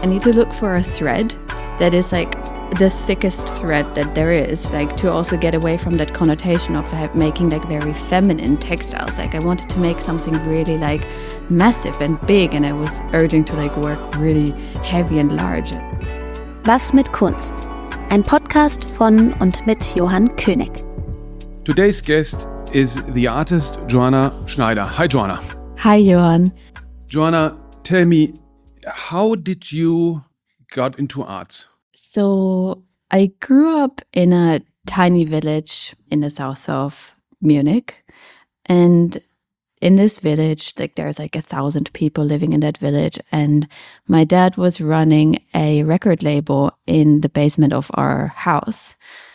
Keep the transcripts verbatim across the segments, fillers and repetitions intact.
I need to look for a thread that is like the thickest thread that there is, like to also get away from that connotation of like, making like very feminine textiles. Like I wanted to make something really like massive and big, and I was urging to like work really heavy and large. Was mit Kunst? Ein Podcast von und mit Johann König. Today's guest is the artist Joanna Schneider. Hi, Joanna. Hi, Johann. Joanna, tell me, how did you got into arts? So I grew up in a tiny village in the south of Munich. And in this village, like there's like a thousand people living in that village. And my dad was running a record label in the basement of our house.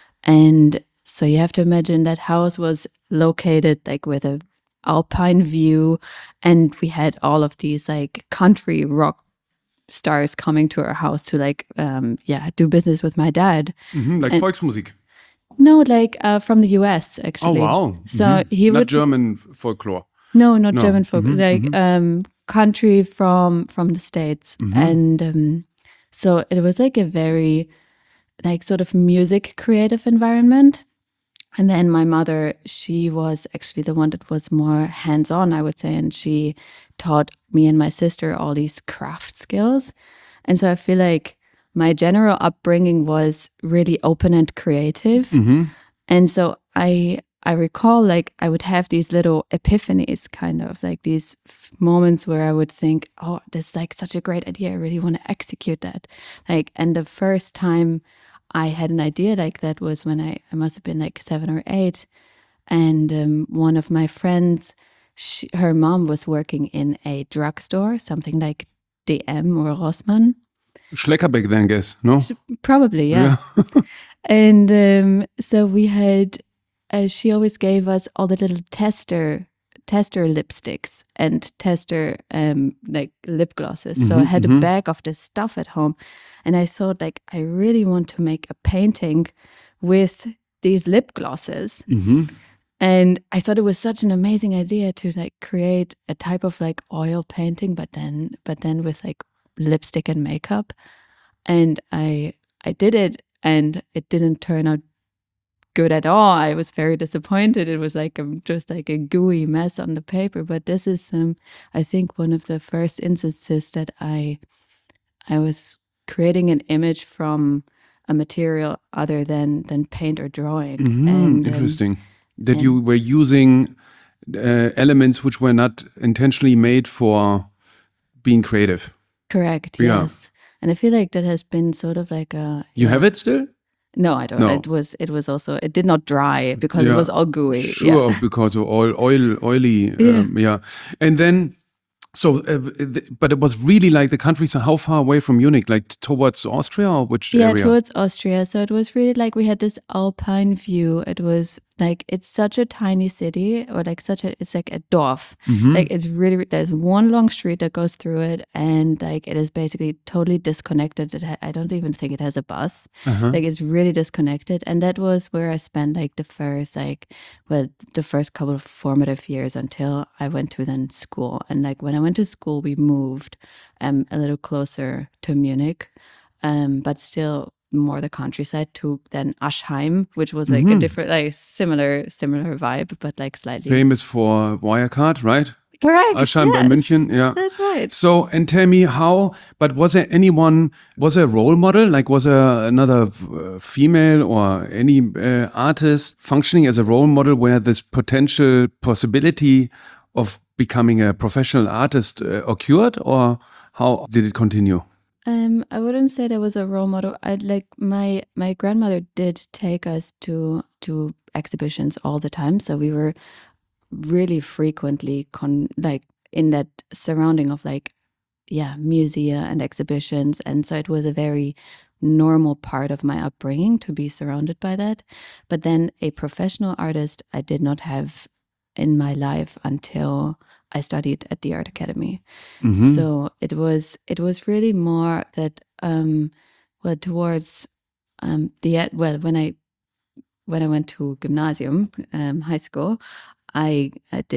And so you have to imagine that house was located like with a alpine view. And we had all of these like country rock stars coming to our house to like um yeah do business with my dad. Mm-hmm, like and, Volksmusik. No, like uh, from the U S actually. Oh wow! So mm-hmm. he not would German folklore. No, not no. German folk. Mm-hmm, like mm-hmm. um country from from the States. Mm-hmm. And um, so it was like a very like sort of music creative environment. And then my mother, she was actually the one that was more hands-on, I would say, and she taught me and my sister all these craft skills. And so I feel like my general upbringing was really open and creative. Mm-hmm. And so I I recall like I would have these little epiphanies, kind of like these f- moments where I would think, oh, this is like such a great idea. I really want to execute that. Like, and the first time I had an idea like that was when I, I must have been like seven or eight. And um, one of my friends, she, her mom was working in a drugstore, something like D M or Rossmann. Schleckerbeck then, guess, no? Probably, yeah. yeah. And um, so we had, uh, she always gave us all the little tester tester lipsticks and tester um like lip glosses. Mm-hmm, so I had mm-hmm. a bag of this stuff at home, and I thought like I really want to make a painting with these lip glosses. Mm-hmm. And I thought it was such an amazing idea to like create a type of like oil painting, but then but then with like lipstick and makeup. And I I did it, and it didn't turn out good at all. I was very disappointed. It was like a, just like a gooey mess on the paper. But this is, um, I think, one of the first instances that I, I was creating an image from a material other than than paint or drawing. Mm-hmm. And, Interesting. Um, that you were using uh, elements which were not intentionally made for being creative. Correct. Yeah. Yes. And I feel like that has been sort of like a. You know, have it still? No, I don't. No. It was. It was also. It did not dry because yeah. it was all gooey. Sure, yeah. because of oil, oil, oily. Yeah. Um, yeah. And then, so, uh, th- but it was really like the country. So, how far away from Munich? Like towards Austria, or which yeah, area? Yeah, towards Austria. So it was really like we had this alpine view. It was like it's such a tiny city, or like such a. It's like a Dorf. Mm-hmm. Like it's really there's one long street that goes through it, and like it is basically totally disconnected. It ha- I don't even think it has a bus. Uh-huh. Like it's really disconnected, and that was where I spent like the first like well the first couple of formative years until I went to then school. And like when I went to school, we moved um a little closer to Munich, um but still more the countryside, to then Aschheim, which was like mm-hmm. a different, like similar, similar vibe, but like slightly famous for Wirecard, right? Correct. Aschheim yes. by München, yeah. That's right. So, and tell me how, but was there anyone, was there a role model? Like was there another uh, female or any uh, artist functioning as a role model where this potential possibility of becoming a professional artist uh, occurred, or how did it continue? Um, I wouldn't say there was a role model. I'd like my my grandmother did take us to to exhibitions all the time, so we were really frequently con like in that surrounding of like yeah musea and exhibitions, and so it was a very normal part of my upbringing to be surrounded by that. But then a professional artist I did not have in my life until I studied at the Art Academy. Mm-hmm. So it was it was really more that um well towards um the well when I when I went to gymnasium, um, high school, I, I did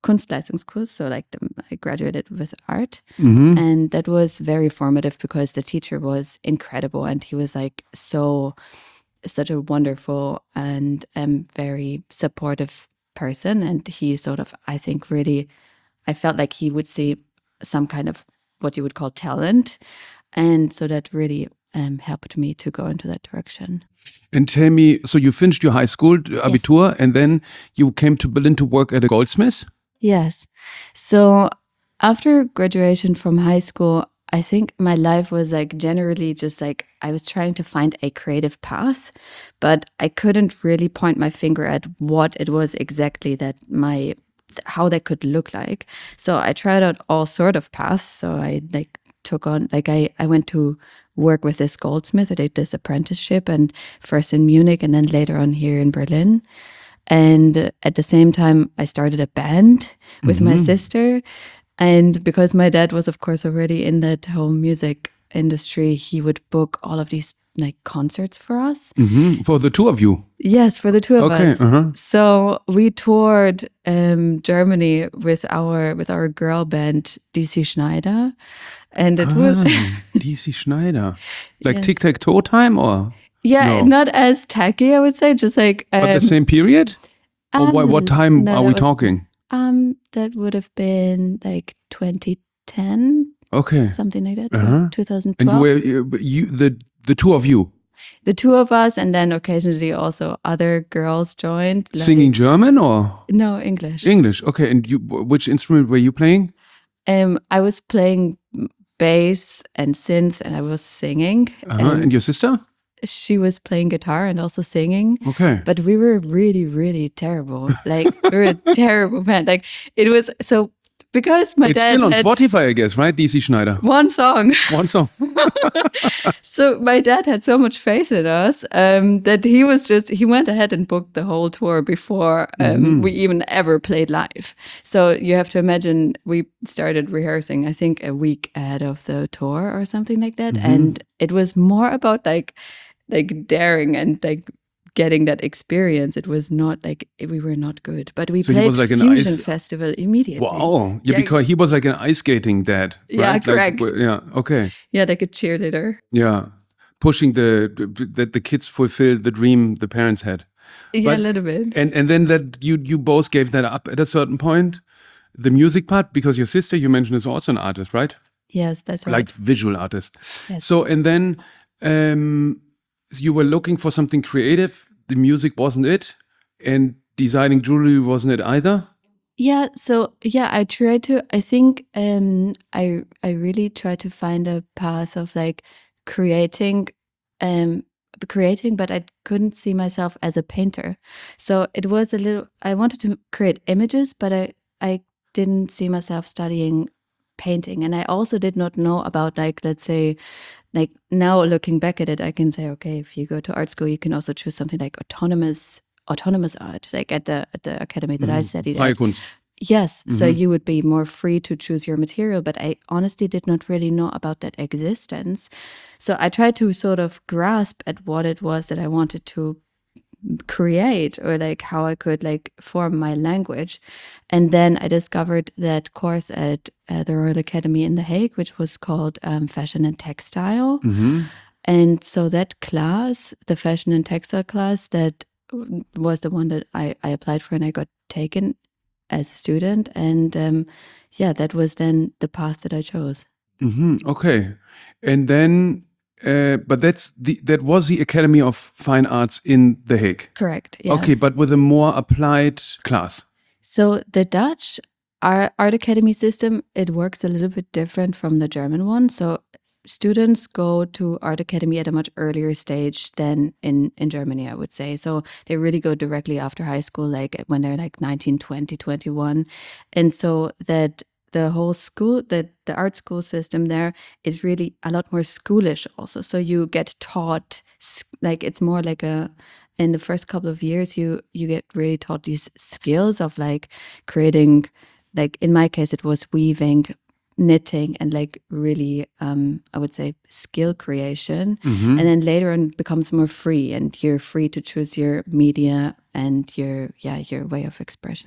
Kunstleistungskurs, so like the, I graduated with art, Mhm. and that was very formative because the teacher was incredible, and he was like so such a wonderful and um, very supportive person, and he sort of, I think, really, I felt like he would see some kind of what you would call talent, and so that really um, helped me to go into that direction. And tell me, so you finished your high school Abitur, and then you came to Berlin to work at a goldsmith? Yes. So after graduation from high school, I think my life was like generally just like I was trying to find a creative path, but I couldn't really point my finger at what it was exactly that my how that could look like. So I tried out all sort of paths. So I like took on like I, I went to work with this goldsmith. I did this apprenticeship, and first in Munich and then later on here in Berlin. And at the same time, I started a band with my sister. And because my dad was, of course, already in that whole music industry, he would book all of these like concerts for us. Mhm. For the two of you? Yes, for the two of Okay, us. uh-huh. So we toured um, Germany with our with our girl band D C Schneider, and it was Ah, D C Schneider. Like Yes. tic-tac-toe time, or? yeah, No. not as tacky, I would say, just like um, But the same period? Or what, what um, time no, are that we was- talking? Um, that would have been like twenty ten, Okay. something like that, Uh-huh. two thousand And you twelve. were, you, the, the two of you, The two of us, and then occasionally also other girls joined. like- singing German or No, English. English? Okay. And you, which instrument were you playing? Um, I was playing bass and synth, and I was singing. Uh-huh. And And your sister? she was playing guitar and also singing. Okay. But we were really, really terrible. Like we were a terrible band. Like it was so because my It's dad still on had Spotify, I guess, right? D C Schneider. one song. One song. So my dad had so much faith in us um, that he was just he went ahead and booked the whole tour before um, we even ever played live. So you have to imagine we started rehearsing I think a week ahead of the tour or something like that, and it was more about like like daring and like getting that experience. It was not like we were not good, but we So he played was like an Fusion ice- Festival immediately. Wow. Yeah, Yeah. because he was like an ice skating dad. Yeah, right? Like, correct. w- yeah. Okay. Yeah, like a cheerleader. Yeah. Pushing the, that the kids fulfill the dream the parents had. Yeah, But- a little bit. And and then that you you both gave that up at a certain point, the music part, because your sister you mentioned is also an artist, right? Yes, that's right. Like visual artist. Yes. So and then um, you were looking for something creative. The music wasn't it, and designing jewelry wasn't it either. Yeah, so yeah, I try to I think um I I really try to find a path of like creating um creating, but I couldn't see myself as a painter. So it was a little I wanted to create images, but I I didn't see myself studying painting. And I also did not know about like let's say like now looking back at it, I can say, okay, if you go to art school, you can also choose something like autonomous autonomous art, like at the at the academy that I studied Freie at. Kunst. Yes, so you would be more free to choose your material, but I honestly did not really know about that existence. So I tried to sort of grasp at what it was that I wanted to create, or like how I could like form my language. And then I discovered that course at uh, the Royal Academy in The Hague, which was called um, Fashion and Textile. Mhm. And so that class, the fashion and textile class, that w- was the one that I, I applied for and I got taken as a student. And um, yeah, that was then the path that I chose. Hmm. Okay, and then, uh, but that's the that was the Academy of Fine Arts in The Hague. Correct. Yes. Okay, but with a more applied class. So the Dutch art, art academy system, it works a little bit different from the German one. So students go to art academy at a much earlier stage than in, in Germany, I would say. So they really go directly after high school, like when they're like nineteen, twenty, twenty-one. And so that the whole school, the, the art school system there is really a lot more schoolish also. So you get taught, s- like it's more like a, in the first couple of years, you you get really taught these skills of like creating, like in my case, it was weaving, knitting, and like really, um, I would say, skill creation. Mhm. And then later on, it becomes more free, and you're free to choose your media and your yeah your way of expression.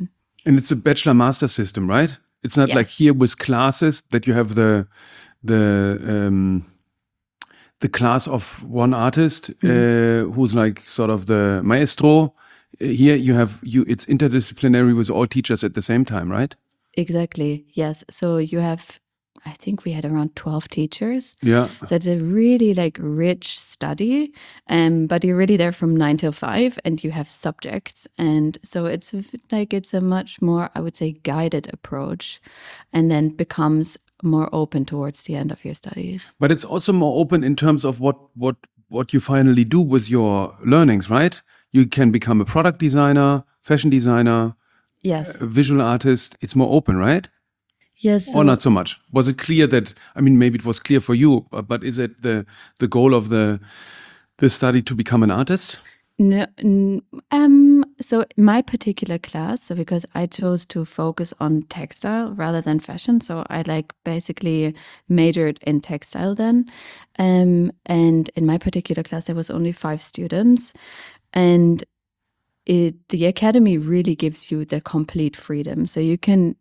And it's a bachelor master system, right? It's not Yes. like here with classes that you have the the um, the class of one artist uh, who's like sort of the maestro. Here you have you. It's interdisciplinary with all teachers at the same time, right? Exactly. Yes. So you have, I think we had around twelve teachers. Yeah. So it's a really like rich study, um, but you're really there from nine till five, and you have subjects, and so it's like it's a much more, I would say, guided approach, and then becomes more open towards the end of your studies. But it's also more open in terms of what what what you finally do with your learnings, right? You can become a product designer, fashion designer, Yes. a visual artist. It's more open, right? Yes. Or not so much? Was it clear that, I mean, maybe it was clear for you, but, but is it the the goal of the the study to become an artist? No, n- um, so my particular class, so because I chose to focus on textile rather than fashion, so I like basically majored in textile then. Um, and in my particular class, there was only five students, and it the academy really gives you the complete freedom. So you can,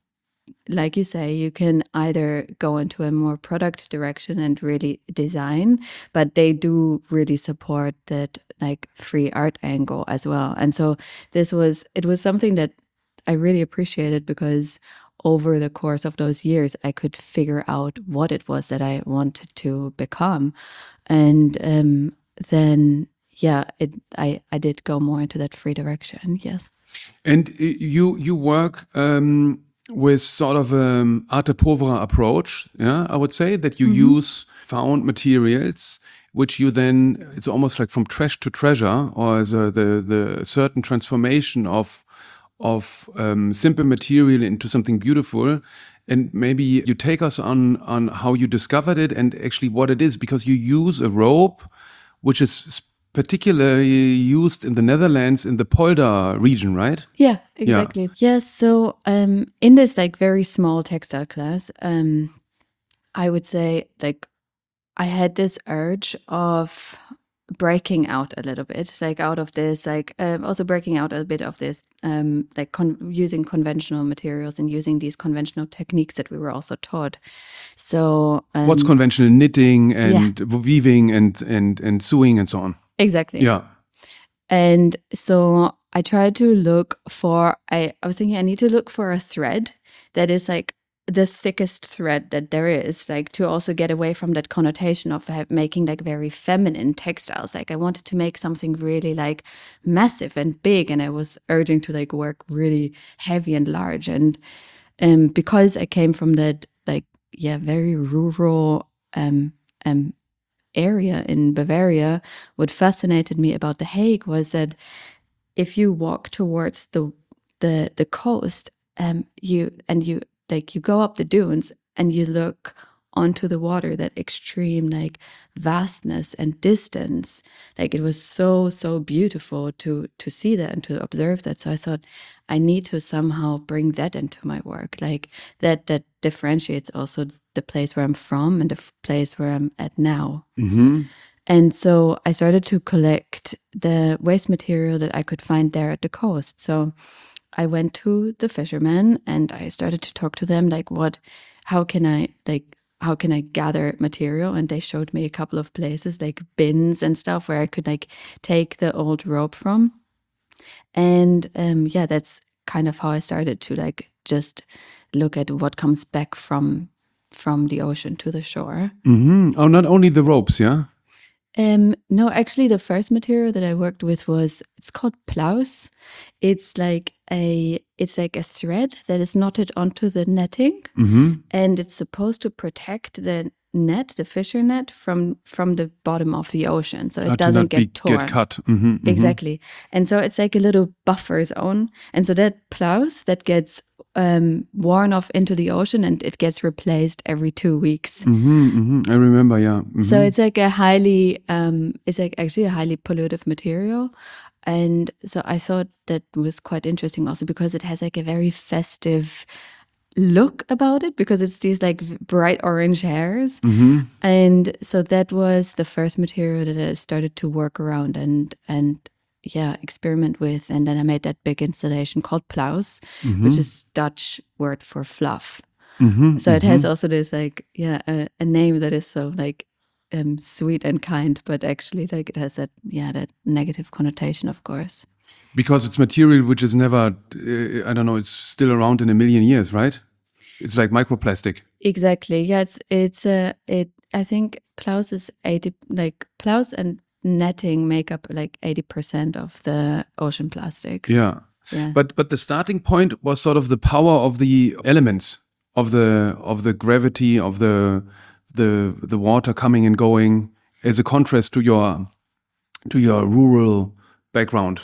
like you say, you can either go into a more product direction and really design, but they do really support that like free art angle as well. And so this was, it was something that I really appreciated, because over the course of those years, I could figure out what it was that I wanted to become. And um, then, yeah, it I, I did go more into that free direction, yes. And uh, you you work um, with sort of an arte povera approach, yeah, I would say, that you use found materials, which you then, it's almost like from trash to treasure, or the the, the certain transformation of of um, simple material into something beautiful. And maybe you take us on on how you discovered it and actually what it is, because you use a rope, which is particularly used in the Netherlands in the Polder region, right? Yeah, exactly. Yes. So um, in this like very small textile class, um, I would say like I had this urge of breaking out a little bit, like out of this, like um, also breaking out a bit of this, um, like con- using conventional materials and using these conventional techniques that we were also taught. So um, What's conventional knitting and weaving and and and sewing and so on. exactly. Yeah. And so I tried to look for, I, I was thinking I need to look for a thread that is like the thickest thread that there is, like to also get away from that connotation of ha- making like very feminine textiles. Like I wanted to make something really like massive and big, and I was urging to like work really heavy and large. And um, because I came from that like, yeah, very rural um, um, area in Bavaria, what fascinated me about The Hague was that if you walk towards the the the coast, um, you and you like you go up the dunes and you look onto the water, that extreme like vastness and distance. Like it was so so beautiful to to see that and to observe that. So I thought I need to somehow bring that into my work, like that that differentiates also the place where I'm from and the f- place where I'm at now. Mm-hmm. And so I started to collect the waste material that I could find there at the coast. So I went to the fishermen and I started to talk to them, like, what, how can I, like, how can I gather material? And they showed me a couple of places, like bins and stuff, where I could, like, take the old rope from. And um, yeah, that's kind of how I started to, like, just look at what comes back from from the ocean to the shore. Mm-hmm. Oh, not only the ropes, yeah? Um, no, actually, the first material that I worked with was, it's called plaus. It's like a it's like a thread that is knotted onto the netting, Mm-hmm. and it's supposed to protect the net, the fisher net, from from the bottom of the ocean, so it Uh, to doesn't not get be, torn. get cut. Mm-hmm. Mm-hmm. Exactly. And so it's like a little buffer zone. And so that plaus that gets um, worn off into the ocean, and it gets replaced every two weeks. Mm-hmm. Mm-hmm. I remember, yeah. Mm-hmm. So it's like a highly, um, it's like actually a highly pollutive material. And so I thought that was quite interesting also because it has like a very festive look about it, because it's these like v- bright orange hairs. Mm-hmm. And so that was the first material that I started to work around and and yeah, experiment with. And then I made that big installation called Plaus, Mm-hmm. which is Dutch word for fluff. Mm-hmm. So it has Mm-hmm. also this like, yeah, a, a name that is so like um, sweet and kind, but actually like it has that, yeah, that negative connotation, of course. Because it's material which is never, uh, I don't know, it's still around in a million years, right? It's like microplastic. Exactly. Yeah, it's it's a it. I think Plaus is eighty, like Plaus and netting make up like eighty percent of the ocean plastics. Yeah. Yeah. But but the starting point was sort of the power of the elements, of the of the gravity of the the the water coming and going, as a contrast to your to your rural background.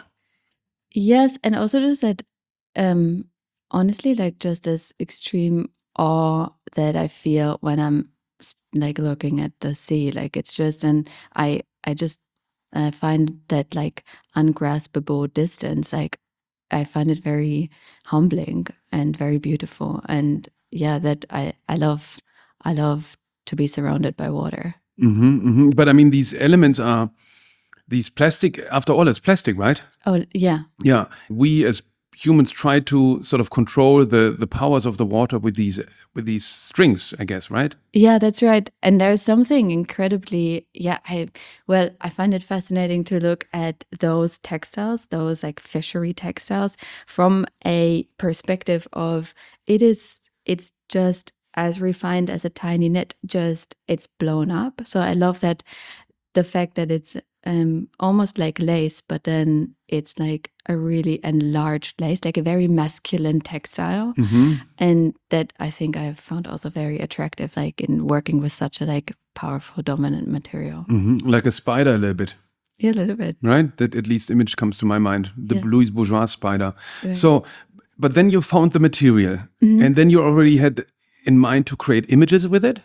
Yes, and also just that, um, honestly, like just this extreme awe that I feel when I'm s- like looking at the sea. Like it's just, and I, I just, I find that like ungraspable distance. Like I find it very humbling and very beautiful. And yeah, that I, I love, I love to be surrounded by water. Hmm hmm But I mean, these elements are these plastic. After all, it's plastic, right? Oh yeah, Yeah. We as humans try to sort of control the the powers of the water with these with these strings, I guess, right? yeah, that's right. And there's something incredibly, yeah, I, well, I find it fascinating to look at those textiles, those like fishery textiles from a perspective of it is, it's just as refined as a tiny knit, just it's blown up. So I love that the fact that it's um, almost like lace, but then it's like a really enlarged lace, like a very masculine textile. Mm-hmm. And that I think I've found also very attractive, like in working with such a like powerful dominant material. Mm-hmm. Like a spider, a little bit. Yeah, a little bit. Right? That at least image comes to my mind. The Yeah. Louis Bourgeois spider. Right. So, but then you found the material, Mhm. and then you already had in mind to create images with it.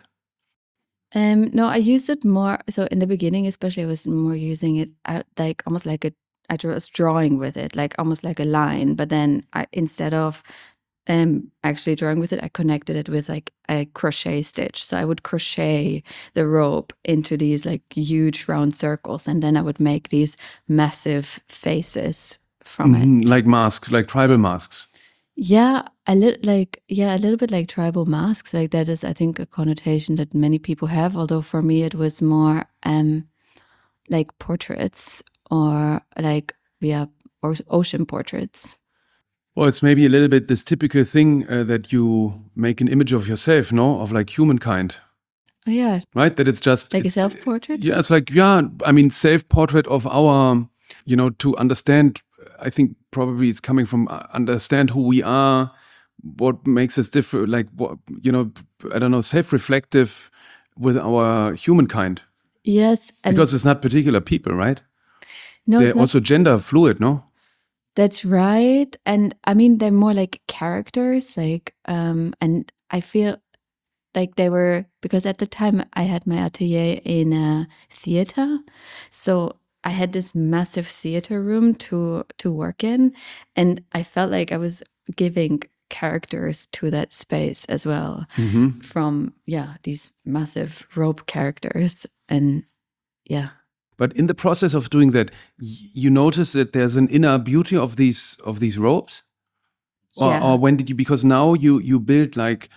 Um, no, I used it more. So in the beginning, especially, I was more using it out, like almost like a, I was drawing with it, like almost like a line. But then I, instead of um actually drawing with it, I connected it with like a crochet stitch. So I would crochet the rope into these like huge round circles, and then I would make these massive faces from it. Mhm. Like masks, like tribal masks. Yeah, a little like yeah, a little bit like tribal masks. Like that is, I think, a connotation that many people have. Although for me, it was more um like portraits or like yeah, or ocean portraits. Well, it's maybe a little bit this typical thing uh, that you make an image of yourself, no, of like humankind, Oh yeah, right? That it's just like a it's- self-portrait. Yeah, it's like yeah. I mean, self-portrait of our, you know, to understand. I think probably it's coming from uh, understand who we are, what makes us different. Like what you know, I don't know, self-reflective with our humankind, Yes, and because it's not particular people, right? no, They're it's not. also gender fluid, no? That's right. And I mean, they're more like characters, like, um, and I feel like they were, because at the time I had my atelier in a theater. So I had this massive theater room to to work in, and I felt like I was giving characters to that space as well, Mm-hmm. from yeah, these massive rope characters. And yeah. But in the process of doing that, y- you notice that there's an inner beauty of these of these ropes, or, Yeah. or when did you? Because now you you build like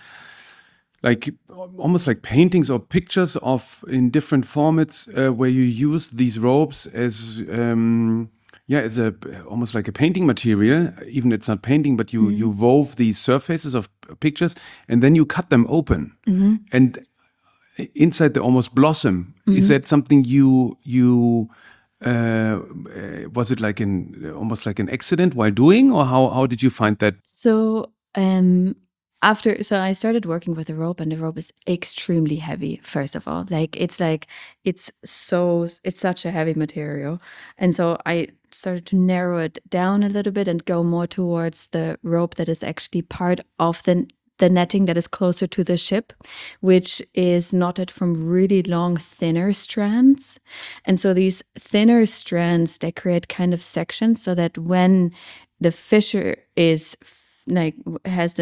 like almost like paintings or pictures of in different formats uh, where you use these ropes as um, yeah as a almost like a painting material. Even it's not painting, but you you wove these surfaces of pictures and then you cut them open and inside they almost blossom. Is that something you you uh, uh, was it like an almost like an accident while doing, or how how did you find that? So um after so I started working with the rope, and the rope is extremely heavy, first of all. Like it's like it's so it's such a heavy material. And so I started to narrow it down a little bit and go more towards the rope that is actually part of the the netting that is closer to the ship, which is knotted from really long, thinner strands. And so these thinner strands, they create kind of sections so that when the fisher is f- like has the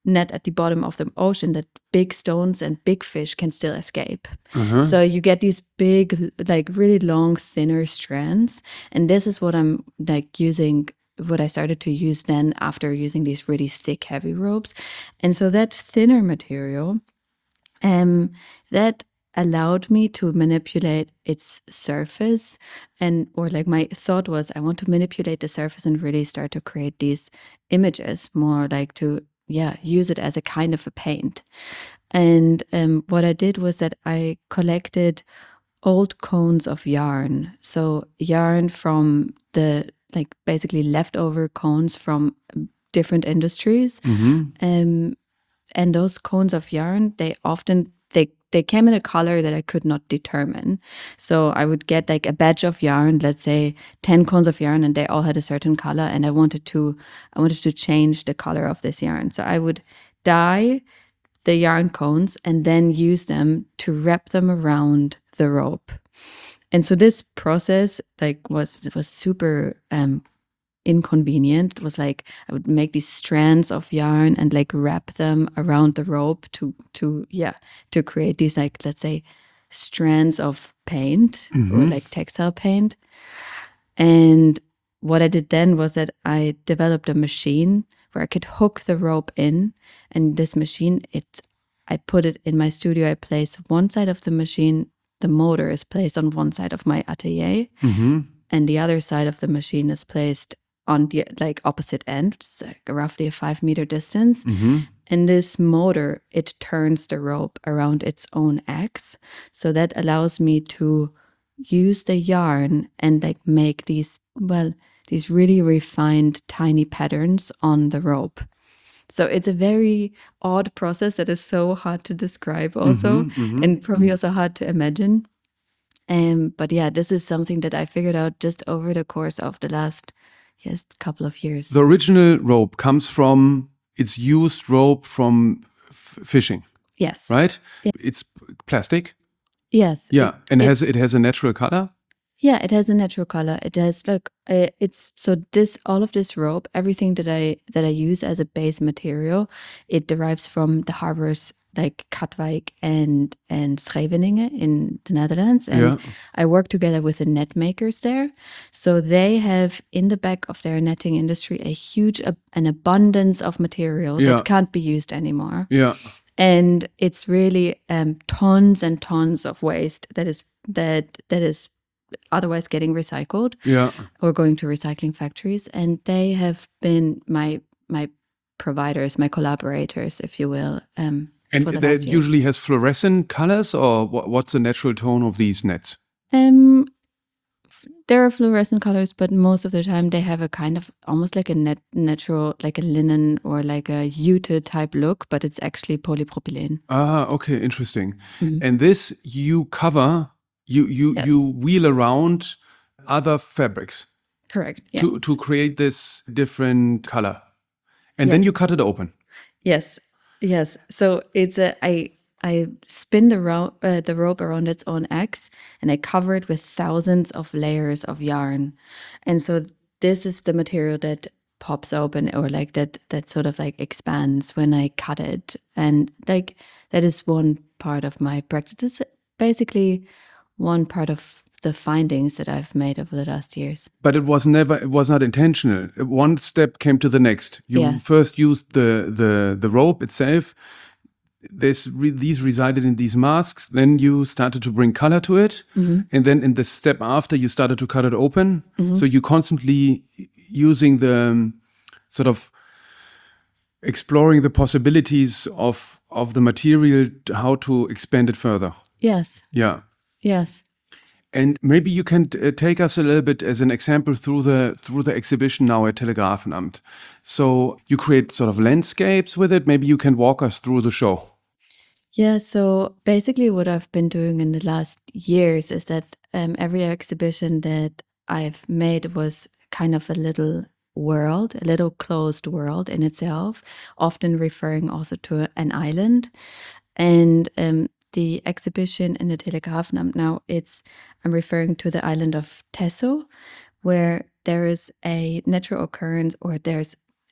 net at the bottom of the ocean that big stones and big fish can still escape. Uh-huh. So you get these big, like really long, thinner strands. And this is what I'm like using, what I started to use then after using these really thick, heavy ropes. And so that thinner material, um, that allowed me to manipulate its surface. And, or like my thought was, I want to manipulate the surface and really start to create these images, more like to, yeah, use it as a kind of a paint. And um, what I did was that I collected old cones of yarn. So yarn from the, like basically leftover cones from different industries. Mm-hmm. Um, and those cones of yarn, they often, they, they came in a color that I could not determine. So I would get like a batch of yarn, let's say ten cones of yarn, and they all had a certain color. And I wanted to, I wanted to change the color of this yarn. So I would dye the yarn cones and then use them to wrap them around the rope. And so this process like was was super um inconvenient. It was like I would make these strands of yarn and like wrap them around the rope to to yeah to create these, like, let's say, strands of paint or Mhm. like textile paint. And what I did then was that I developed a machine where I could hook the rope in, and this machine, it's I put it in my studio. I place one side of the machine, the motor is placed on one side of my atelier, Mm-hmm. and the other side of the machine is placed on the like opposite end, which is like roughly a five meter distance. Mm-hmm. And this motor, it turns the rope around its own axis. So that allows me to use the yarn and like make these, well, these really refined tiny patterns on the rope. So it's a very odd process that is so hard to describe also, Mhm, mhm. and probably also hard to imagine. Um, but yeah, this is something that I figured out just over the course of the last yes couple of years. The original rope comes from, it's used rope from f- fishing, yes. right? Yeah. It's plastic. Yes. Yeah, It- and it- has it has a natural color. Yeah, it has a natural color. It has look. Uh, it's so this all of this rope, everything that I that I use as a base material, it derives from the harbors like Katwijk and and Scheveningen in the Netherlands. And Yeah. I work together with the net makers there. So they have in the back of their netting industry a huge ab- an abundance of material Yeah. that can't be used anymore. Yeah. And it's really um, tons and tons of waste that is that that is otherwise getting recycled Yeah. or going to recycling factories. And they have been my my providers, my collaborators, if you will. Um, And for the that last years. usually has fluorescent colors, or wha- what's the natural tone of these nets? Um, f- there are fluorescent colors, but most of the time they have a kind of almost like a net natural, like a linen or like a jute type look, but it's actually polypropylene. Ah, okay, interesting. Mhm. And this you cover, you you Yes. you wheel around other fabrics Correct. Yeah. to to create this different color, and then Yeah. you cut it open. Yes, yes. So it's a I I spin the rope uh, the rope around its own axis, and I cover it with thousands of layers of yarn, and so this is the material that pops open or like that that sort of like expands when I cut it, and like that is one part of my practice. It's basically one part of the findings that I've made over the last years. But it was never, it was not intentional. One step came to the next. You Yes. first used the the the rope itself. This re, these resided in these masks. Then you started to bring color to it, and then in the step after, you started to cut it open. So you constantly using the um, sort of exploring the possibilities of of the material, how to expand it further. Yes, Yeah. yes. And maybe you can uh, take us a little bit as an example through the through the exhibition now at Telegrafenamt. So you create sort of landscapes with it. Maybe you can walk us through the show. Yeah, so basically what I've been doing in the last years is that um, every exhibition that I've made was kind of a little world, a little closed world in itself, often referring also to an island. And um, the exhibition in the Telegrafenamt now, it's I'm referring to the island of Tesso, where there is a natural occurrence, or there's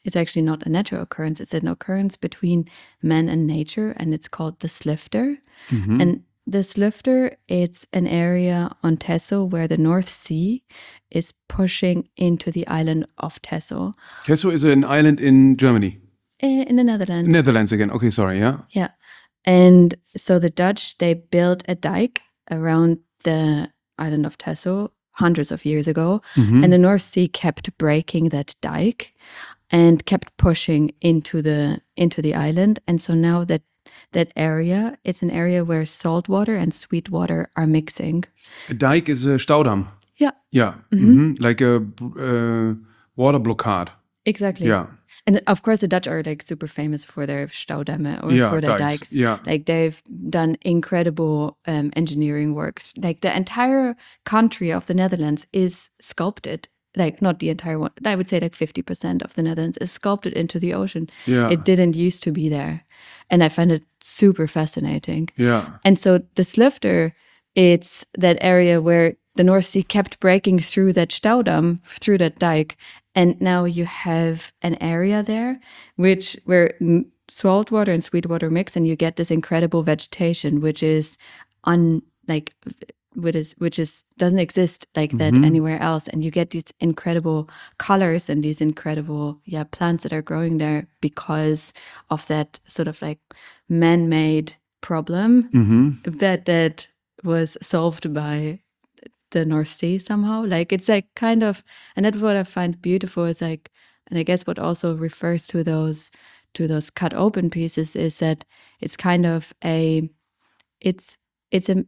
it's actually not a natural occurrence. It's an occurrence between man and nature, and it's called the Slifter. Mhm. And the Slifter, it's an area on Texel where the North Sea is pushing into the island of Texel Texel is an island in Germany. eh, in the Netherlands. Netherlands again. Okay, sorry, yeah. Yeah. And so the Dutch, they built a dike around the island of Texel hundreds of years ago. Mhm. And the North Sea kept breaking that dike and kept pushing into the into the island. And so now that that area, it's an area where salt water and sweet water are mixing. A dike is a Staudamm. Yeah, Yeah. Mhm. Mhm. Like a uh, water blockade. exactly. Yeah. And of course, the Dutch are like super famous for their Staudämme or Yeah, for their dikes. dikes. Yeah. Like they've done incredible um, engineering works. Like the entire country of the Netherlands is sculpted. Like not the entire one. I would say like fifty percent of the Netherlands is sculpted into the ocean. Yeah. It didn't used to be there. And I find it super fascinating. Yeah. And so the Slifter, it's that area where the North Sea kept breaking through that Staudamm, through that dike. And now you have an area there which where n- salt water and sweet water mix, and you get this incredible vegetation, which is un like which is which is doesn't exist like that Mhm. anywhere else. And you get these incredible colors and these incredible yeah plants that are growing there because of that sort of like man-made problem Mhm. that that was solved by the North Sea somehow. Like it's like kind of, and that's what I find beautiful is like, and I guess what also refers to those to those cut open pieces is that it's kind of a, it's it's a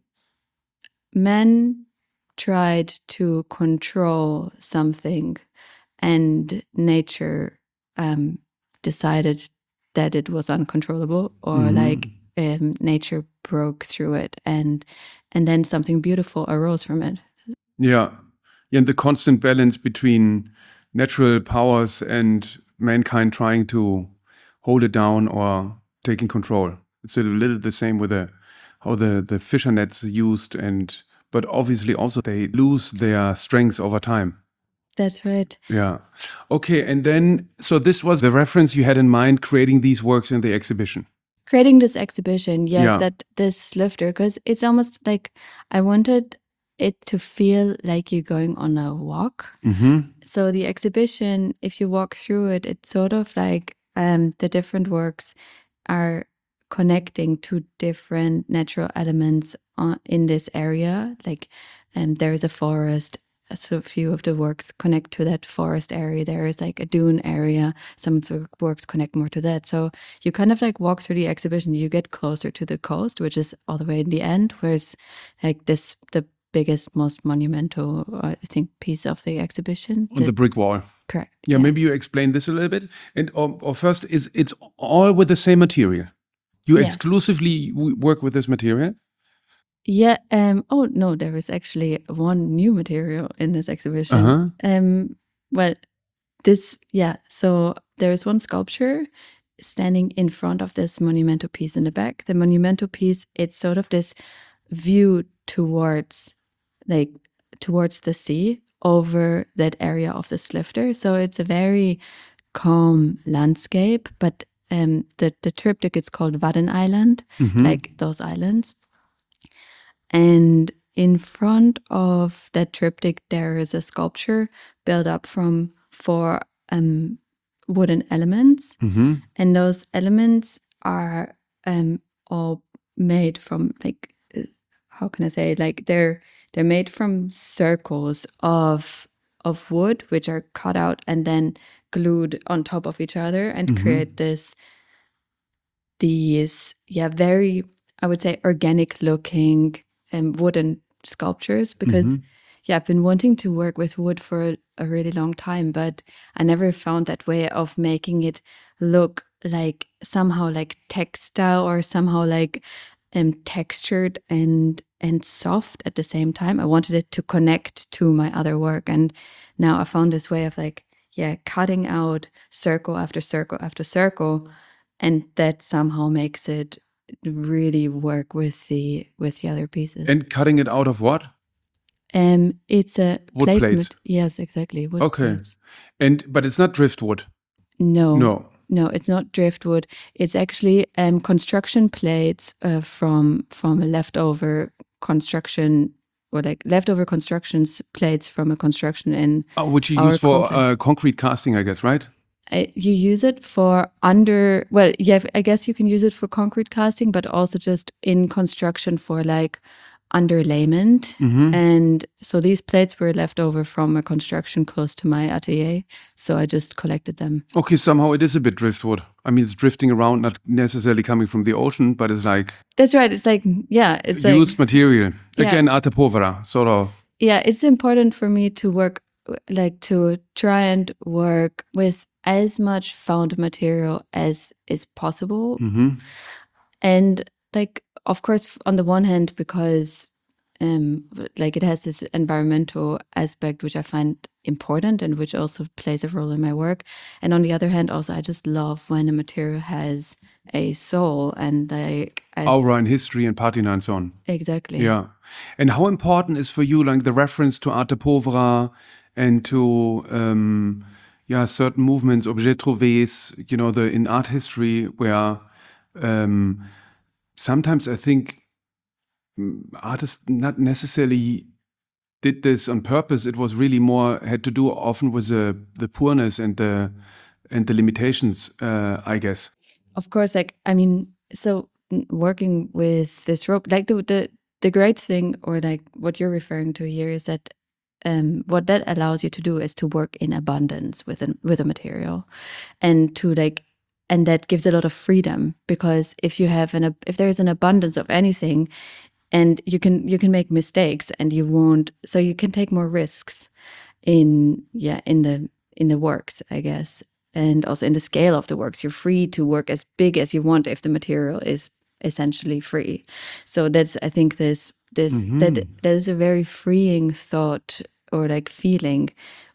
man tried to control something, and nature um, decided that it was uncontrollable, or Mhm. like um, nature broke through it, and and then something beautiful arose from it. Yeah. Yeah, and the constant balance between natural powers and mankind trying to hold it down or taking control. It's a little the same with the how the, the fisher nets are used, and but obviously also they lose their strength over time. That's right. Yeah. Okay, and then so this was the reference you had in mind creating these works in the exhibition. Creating this exhibition, yes, Yeah. that this lifter, because it's almost like I wanted it to feel like you're going on a walk. Mm-hmm. So the exhibition, if you walk through it, it's sort of like um, the different works are connecting to different natural elements on, in this area. Like um, there is a forest. So a few of the works connect to that forest area. There is like a dune area. Some of the works connect more to that. So you kind of like walk through the exhibition. You get closer to the coast, which is all the way in the end. Whereas like this, the biggest, most monumental, uh, I think, piece of the exhibition. On the brick wall. Correct. Yeah, maybe you explain this a little bit. And or, or first, is it's all with the same material? You Yes. exclusively w- work with this material? Yeah. Um. Oh no, there is actually one new material in this exhibition. Uh-huh. Um. Well, this yeah. So there is one sculpture standing in front of this monumental piece in the back. The monumental piece, it's sort of this view towards, like towards the sea over that area of the Slifter. So it's a very calm landscape. But um, the the triptych is called Wadden Island, Mhm. like those islands. And in front of that triptych, there is a sculpture built up from four um, wooden elements. Mhm. And those elements are um, all made from like, uh, how can I say, like they're they're made from circles of of wood, which are cut out and then glued on top of each other and Mhm. create this these yeah very, I would say, organic looking um, wooden sculptures. Because Mhm. yeah, I've been wanting to work with wood for a, a really long time, but I never found that way of making it look like somehow like textile or somehow like um textured and and soft at the same time. I wanted it to connect to my other work, and now I found this way of like yeah cutting out circle after circle after circle, and that somehow makes it really work with the with the other pieces. And cutting it out of what? um, it's a Wood plate plates. mat- yes, exactly. Wood Okay. plates. And but it's not driftwood. No. No. No, it's not driftwood. It's actually um, construction plates uh, from from a leftover construction or like leftover constructions plates from a construction in. Oh, which you Our use for company. uh, concrete casting, I guess, right? I, you use it for under. Well, yeah, I guess you can use it for concrete casting, but also just in construction for like underlayment. Mhm. And so these plates were left over from a construction close to my atelier. So I just collected them. Okay, somehow it is a bit driftwood. I mean, it's drifting around, not necessarily coming from the ocean, but it's like That's right. It's like, yeah, it's like, used material. Yeah. Again, arte povera, sort of. yeah, it's important for me to work, like to try and work with as much found material as is possible. Hmm. And like, of course, on the one hand, because um, like it has this environmental aspect, which I find important and which also plays a role in my work. And on the other hand, also, I just love when a material has a soul and like, as, Aura and history and patina and so on. exactly. Yeah. And how important is for you like the reference to arte povera and to um, yeah certain movements, objets trouvés, you know, the in art history where um, sometimes I think mm, artists not necessarily did this on purpose. It was really more had to do often with the the poorness and the and the limitations, uh, I guess. Of course, like, I mean, so n- working with this rope, like the, the, the great thing, or like what you're referring to here is that um, what that allows you to do is to work in abundance with an, with a material, and to like, and that gives a lot of freedom, because if you have an ab- if there is an abundance of anything, and you can you can make mistakes and you won't, so you can take more risks in yeah in the in the works, I guess, and also in the scale of the works. You're free to work as big as you want if the material is essentially free. So that's, I think, this this Mhm. that that is a very freeing thought or like feeling.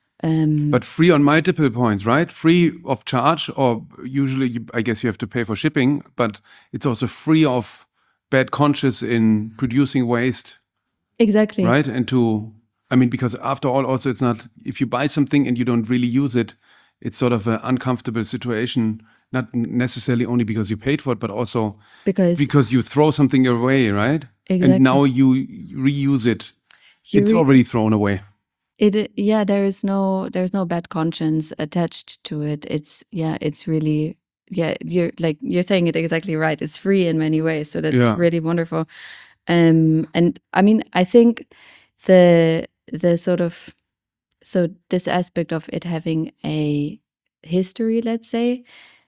Um, But free on multiple points, right? Free of charge, or usually you, I guess you have to pay for shipping, but it's also free of bad conscience in producing waste, exactly. right? And to, I mean, because after all, also it's not, if you buy something and you don't really use it, it's sort of an uncomfortable situation, not necessarily only because you paid for it, but also Because because you throw something away, right? Exactly. And now you reuse it. You it's re- already thrown away. it yeah there is no there's no bad conscience attached to it. It's yeah it's really yeah you're like you're saying it exactly right. It's free in many ways, so that's Yeah. really wonderful. Um and I mean, I think the the sort of so this aspect of it having a history, let's say,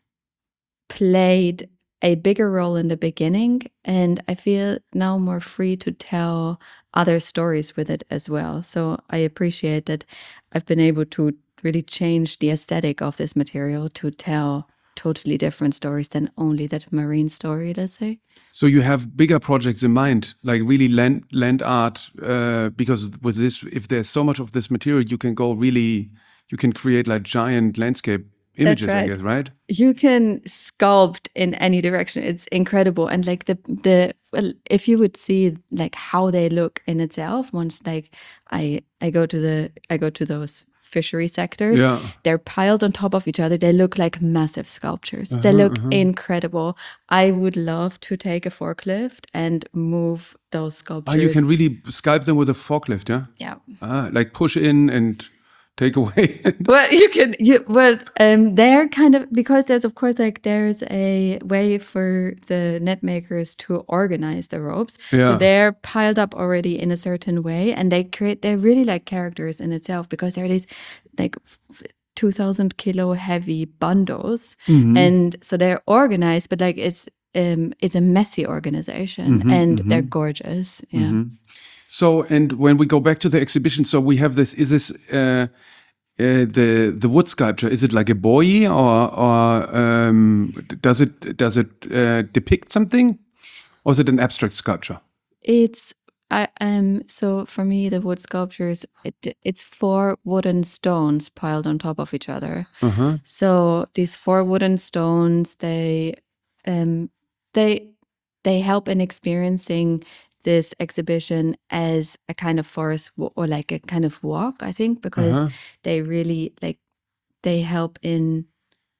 played a bigger role in the beginning, and I feel now more free to tell other stories with it as well. So I appreciate that I've been able to really change the aesthetic of this material to tell totally different stories than only that marine story, let's say. So you have bigger projects in mind, like really land land art, uh, because with this, if there's so much of this material, you can go really, you can create like giant landscape images, I right. guess, right? You can sculpt in any direction. It's incredible. And like the the well, if you would see like how they look in itself, once like I I go to the I go to those fishery sectors, Yeah. they're piled on top of each other. They look like massive sculptures. They Uh-huh, look uh-huh. incredible. I would love to take a forklift and move those sculptures. Ah, you can really sculpt them with a forklift, yeah? yeah. Ah, like push in and take away. Well, you can, you, well, um, they're kind of, because there's, of course, like there's a way for the net makers to organize the ropes. Yeah. So they're piled up already in a certain way, and they create, they're really like characters in itself, because they're these like two thousand kilo heavy bundles. Mhm. And so they're organized, but like it's, um, it's a messy organization, Mhm, and mhm. they're gorgeous. Yeah. Mhm. So, and when we go back to the exhibition, so we have this, is this uh, uh, the the wood sculpture, is it like a buoy, or or um, does it does it uh, depict something, or is it an abstract sculpture? It's I um so for me, the wood sculptures, it, it's four wooden stones piled on top of each other. Uh-huh. So these four wooden stones, they um they they help in experiencing this exhibition as a kind of forest wa- or like a kind of walk, I think, because Uh-huh. they really like they help in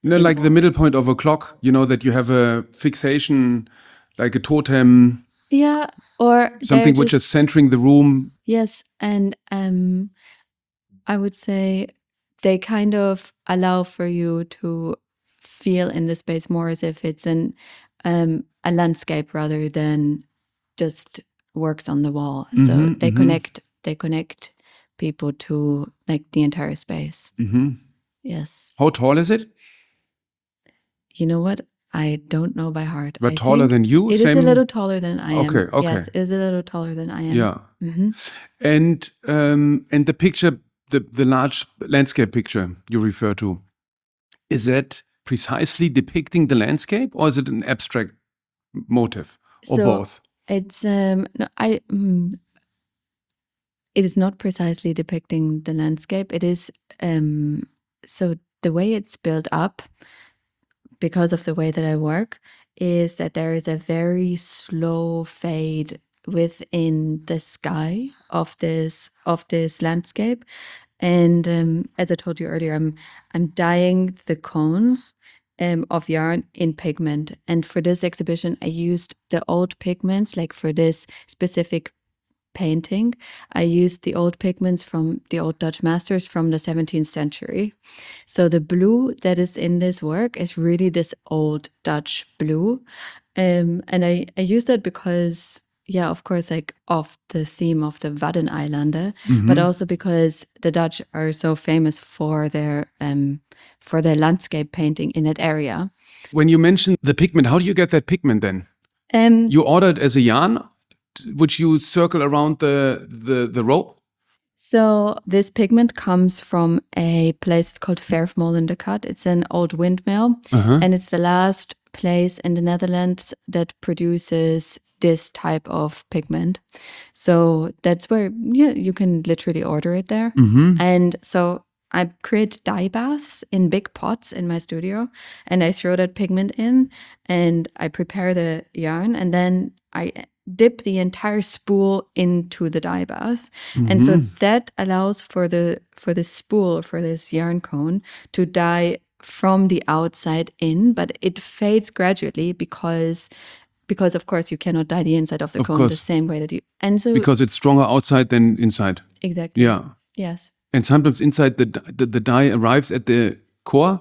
No, like the middle point of a clock, you know, that you have a fixation, like a totem, Yeah, or they're something which just- is centering the room. Yes, and um, I would say they kind of allow for you to feel in the space more as if it's an um, a landscape rather than just works on the wall. So Mhm, they mhm. connect they connect people to like the entire space. Hmm. Yes. How tall is it? You know what? I don't know by heart. But I taller think than you? It is a Same- little taller than I am. Okay, okay. Yes, it is a little taller than I am. Yeah. Hmm. And um, and the picture, the, the large landscape picture you refer to, is that precisely depicting the landscape, or is it an abstract motive, or So both? it's um no, I mm, it is not precisely depicting the landscape. It is um so the way it's built up because of the way that I work is that there is a very slow fade within the sky of this of this landscape. And um, as I told you earlier, I'm I'm dyeing the cones um, of yarn in pigment. And for this exhibition, I used the old pigments, like for this specific painting, I used the old pigments from the old Dutch masters from the seventeenth century. So the blue that is in this work is really this old Dutch blue. Um, and I, I use that because, yeah, of course, like of the theme of the Waddeneilanden, but also because the Dutch are so famous for their um, for their landscape painting in that area. When you mention the pigment, how do you get that pigment then? Um, You order it as a yarn, which you circle around the the, the rope? So this pigment comes from a place called Verfmolen de Kat. It's an old windmill, Uh-huh. and it's the last place in the Netherlands that produces this type of pigment. So that's where yeah, you can literally order it there. Mm-hmm. And so I create dye baths in big pots in my studio, and I throw that pigment in, and I prepare the yarn, and then I dip the entire spool into the dye bath. And so that allows for the for the spool, for this yarn cone, to dye from the outside in, but it fades gradually because because of course you cannot dye the inside of the Of cone course. the same way that you and so Because it's stronger outside than inside. exactly. Yeah. Yes. And sometimes inside the the, the dye arrives at the core.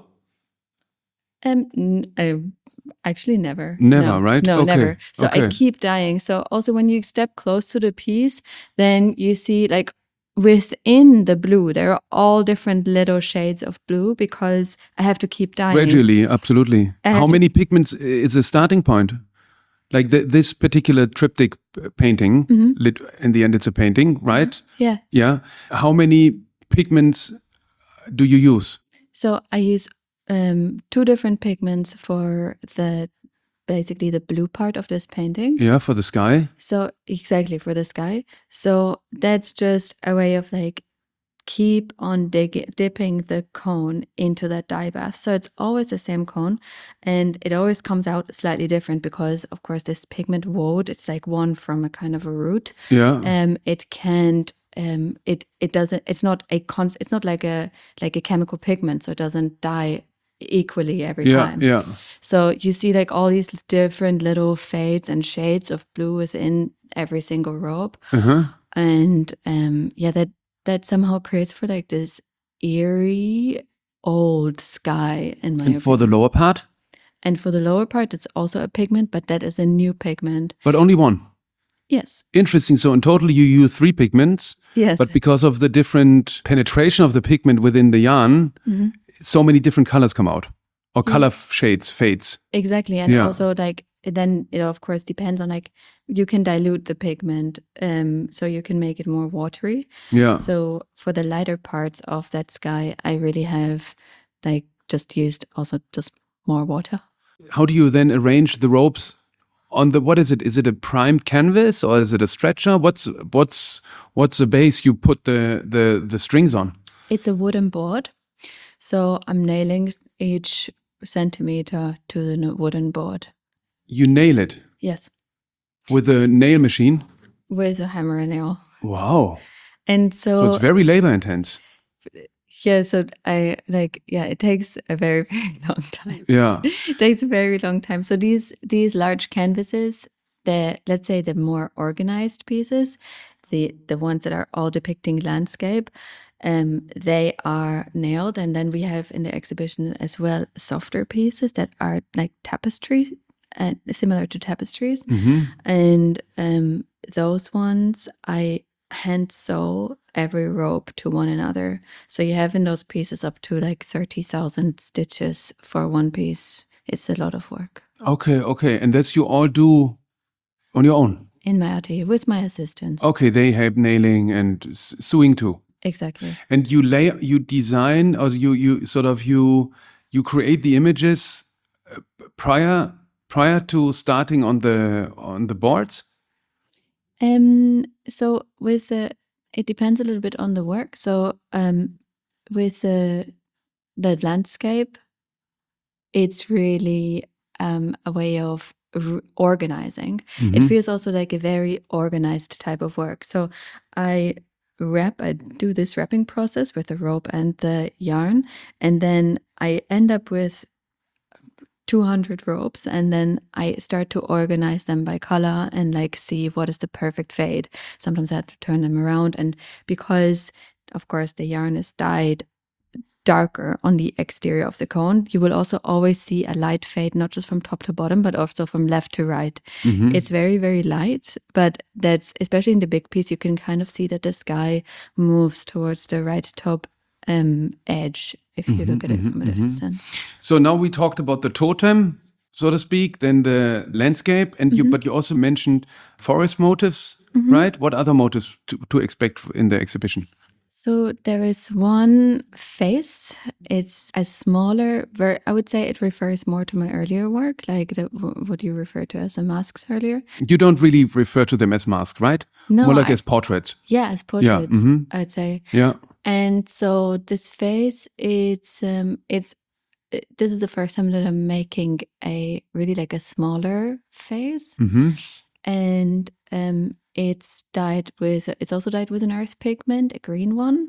Um, n- uh, actually, never. Never, No. right? No, Okay, never. So I okay. keep dyeing. So also, when you step close to the piece, then you see like within the blue, there are all different little shades of blue because I have to keep dyeing. Gradually, absolutely. I have How to- many pigments is a starting point? Like the, this particular triptych uh, painting, Mm-hmm. lit, in the end, it's a painting, right? Yeah. Yeah. How many pigments do you use? So I use um, two different pigments for the basically the blue part of this painting. Yeah, for the sky. So exactly for the sky. So that's just a way of like keep on dig- dipping the cone into that dye bath. So it's always the same cone, and it always comes out slightly different because, of course, this pigment woad, it's like one from a kind of a root. Yeah. Um, it can't. Um, it it doesn't. It's not a con. It's not like a like a chemical pigment, so it doesn't dye equally every yeah. time. Yeah. So you see like all these different little fades and shades of blue within every single robe. Uh-huh. And um yeah, that that somehow creates for like this eerie old sky in my And for the opinion. lower part, And for the lower part, it's also a pigment, but that is a new pigment. but only one. Yes. Interesting. So in total, you use three pigments, Yes. but because of the different penetration of the pigment within the yarn, Mhm. so many different colors come out, or color f- shades, fades. Exactly. And Yeah. also like then it of course depends on like you can dilute the pigment um so you can make it more watery. Yeah. So for the lighter parts of that sky, I really have like just used also just more water. How do you then arrange the ropes on the, what is it? Is it a primed canvas or is it a stretcher? What's what's what's the base you put the the the strings on? It's a wooden board. So I'm nailing each centimeter to the n- wooden board. You nail it Yes. with a nail machine. With a hammer and nail. Wow. And so, So it's very labor intense. Yeah, so I like yeah, it takes a very very long time. Yeah. It takes a very long time. So these these large canvases, the let's say the more organized pieces, the the ones that are all depicting landscape, um, they are nailed, and then we have in the exhibition as well softer pieces that are like tapestry, uh, similar to tapestries, hmm and um, those ones I hand sew every rope to one another. So you have in those pieces up to like thirty thousand stitches for one piece. It's a lot of work Okay, okay. And that's you all do on your own. in my atelier with my assistants. Okay, they help nailing and s- sewing too. Exactly. And you lay, you design, or you you sort of you you create the images uh, prior prior to starting on the on the boards. Um, so with the, it depends a little bit on the work. So um, with the the landscape, it's really um, a way of r- organizing. It Mhm. feels also like a very organized type of work. So I wrap, I do this wrapping process with the rope and the yarn, and then I end up with two hundred ropes, and then I start to organize them by color and like see what is the perfect fade. Sometimes I have to turn them around, and because of course the yarn is dyed darker on the exterior of the cone, you will also always see a light fade, not just from top to bottom, but also from left to right. Mhm. It's very, very light, but that's, especially in the big piece, you can kind of see that the sky moves towards the right top um, edge if you look at it from a distance. So now we talked about the totem, so to speak, then the landscape, and you but you also mentioned forest motifs, right? What other motifs to, to expect in the exhibition? So there is one face. It's a smaller, ver- I would say it refers more to my earlier work, like the, w- what you referred to as the masks earlier. You don't really refer to them as masks, right? No, More like I- as portraits. Yeah, as portraits, mhm. I'd say. Yeah. And so this face, it's um, it's it- this is the first time that I'm making a really like a smaller face, hmm and um, it's dyed with it's also dyed with an earth pigment, a green one,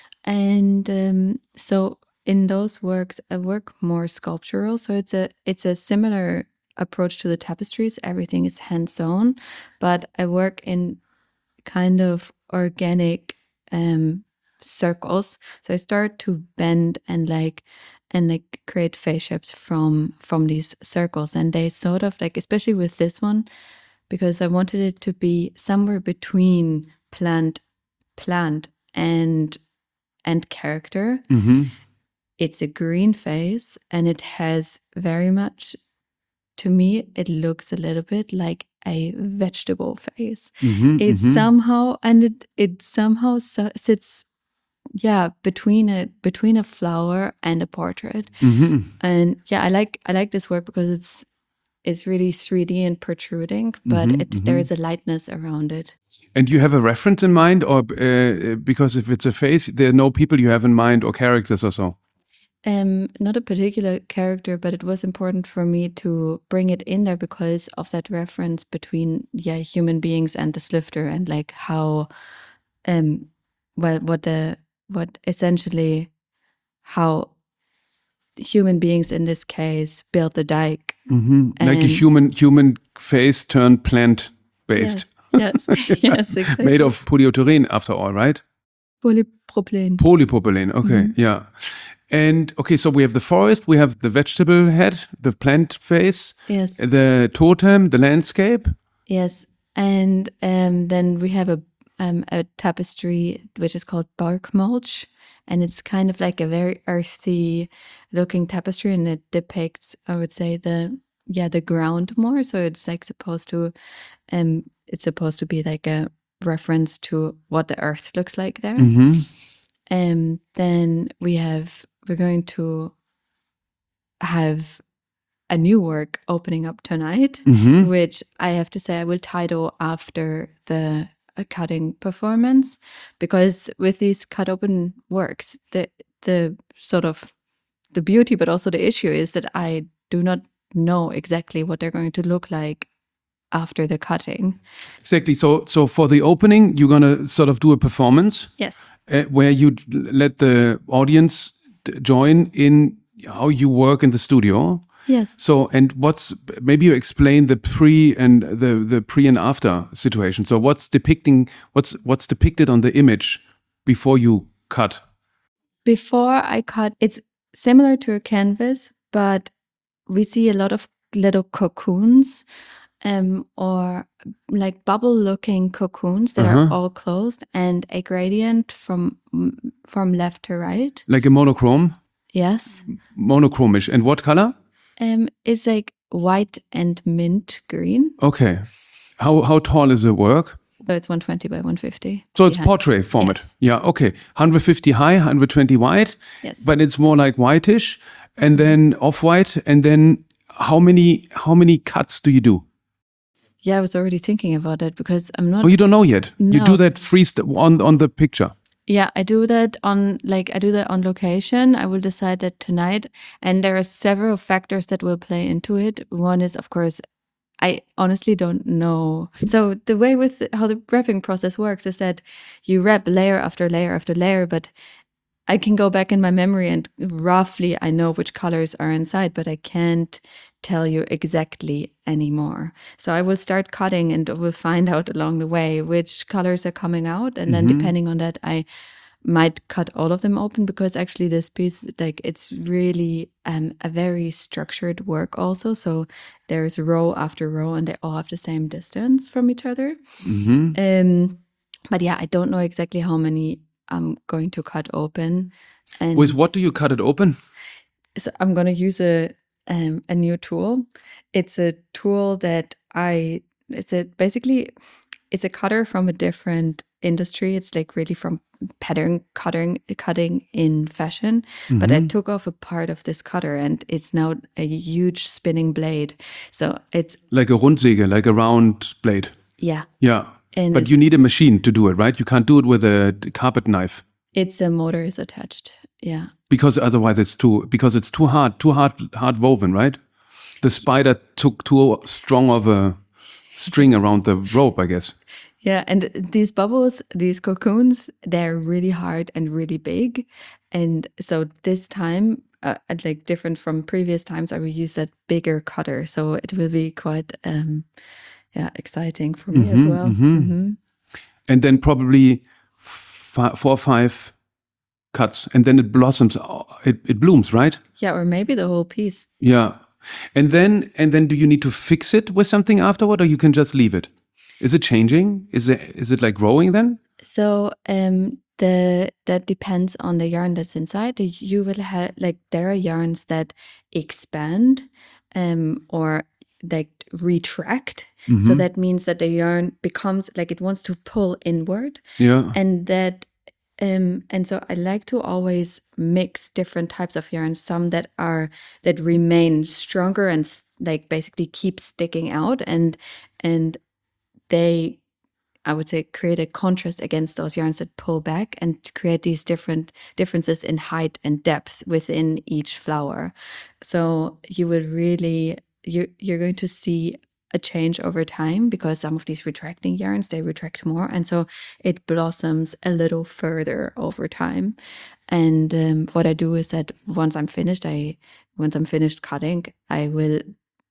and um, so in those works, I work more sculptural. So it's a it's a similar approach to the tapestries. Everything is hand sewn, but I work in kind of organic um circles. So I start to bend and like and like create face shapes from from these circles, and they sort of like, especially with this one, because I wanted it to be somewhere between plant plant and and character. hmm It's a green face, and it has very much, to me, it looks a little bit like a vegetable face. hmm It's hmm somehow, and it it somehow so, sits, yeah, between a between a flower and a portrait. hmm And yeah, I like I like this work because it's it's really three D and protruding, but Mhm, it, there is a lightness around it. And you have a reference in mind, or uh, because if it's a face, there are no people you have in mind or characters or so. Um, not a particular character, but it was important for me to bring it in there because of that reference between, yeah, human beings and the slifter, and like how, um, well, what the what essentially how human beings in this case built the dike. hmm Like a And- human human face turned plant based, Yes, yes, exactly. made of polyuretane after all, right? Polypropylene. Polypropylene. Okay, yeah. And okay, so we have the forest, we have the vegetable head, the plant face, Yes. the totem, the landscape. Yes, and um, then we have a um, a tapestry which is called bark mulch, and it's kind of like a very earthy looking tapestry, and it depicts, I would say, the yeah the ground more. So it's like supposed to, um, it's supposed to be like a reference to what the earth looks like there. hmm And then we have we're going to have a new work opening up tonight, hmm which I have to say I will title after the uh, cutting performance, because with these cut open works, the the sort of the beauty, but also the issue is that I do not know exactly what they're going to look like after the cutting. Exactly. So, so for the opening, you're gonna sort of do a performance Yes. uh, where you d- let the audience d- join in how you work in the studio. Yes. So, and what's maybe you explain the pre and the the pre and after situation. So, what's depicting what's what's depicted on the image before you cut? Before I cut, it's similar to a canvas, but we see a lot of little cocoons, um, or like bubble-looking cocoons that are Uh-huh. all closed, and a gradient from from left to right. Like a monochrome, Yes. monochromish. And what color? Um, it's like white and mint green. Okay. How how tall is the work? So it's one twenty by one fifty. So it's behind. portrait format. Yes. Yeah, okay. one hundred fifty high, one hundred twenty wide, Yes. but it's more like whitish and then off-white. And then how many how many cuts do you do? Yeah, I was already thinking about it because I'm not. Oh, you don't know yet. You No. do that freest on on the picture. Yeah, I do that on like I do that on location. I will decide that tonight, and there are several factors that will play into it. One is, of course, I honestly don't know. So the way with the, how the wrapping process works is that you wrap layer after layer after layer, but I can go back in my memory and roughly I know which colors are inside, but I can't tell you exactly anymore. So I will start cutting and we'll find out along the way which colors are coming out. And then Mhm. depending on that, I might cut all of them open because actually this piece, like it's really um, a very structured work also. So there's row after row and they all have the same distance from each other. Mhm. Um, but yeah, I don't know exactly how many I'm going to cut open. And With what do you cut it open? so I'm going to use a um, a new tool. It's a tool that I it's a basically it's a cutter from a different industry. It's like really from pattern cutting cutting in fashion. But I Mhm. took off a part of this cutter and it's now a huge spinning blade. So it's Like a Rundsäge, like a round blade. yeah, Yeah. and But it's, you need a machine to do it, right? You can't do it with a d- carpet knife it's a motor is attached. Yeah. because otherwise it's too because it's too hard, too hard hard woven, right? The spider took too strong of a string around the rope, I guess. Yeah, and these bubbles, these cocoons, they're really hard and really big. And so this time, uh, and like different from previous times, I will use that bigger cutter. So it will be quite, um, yeah, exciting for me as Mhm, well. mhm. Mhm. And then probably fi- four or five cuts, and then it blossoms. uh, It it blooms, right? Yeah, or maybe the whole piece. Yeah. And then and then do you need to fix it with something afterward, or you can just leave it? Is it changing? Is it is it like growing then? So um, the that depends on the yarn that's inside. You will have like there are yarns that expand, um, or like retract. So Mhm. that means that the yarn becomes like it wants to pull inward, Yeah. and that um, and so I like to always mix different types of yarns. Some that are that remain stronger and s- like basically keep sticking out, and and they I would say create a contrast against those yarns that pull back and to create these different differences in height and depth within each flower. So you will really you you're going to see a change over time because some of these retracting yarns they retract more, and so it blossoms a little further over time. And um, what I do is that once I'm finished, I once I'm finished cutting, I will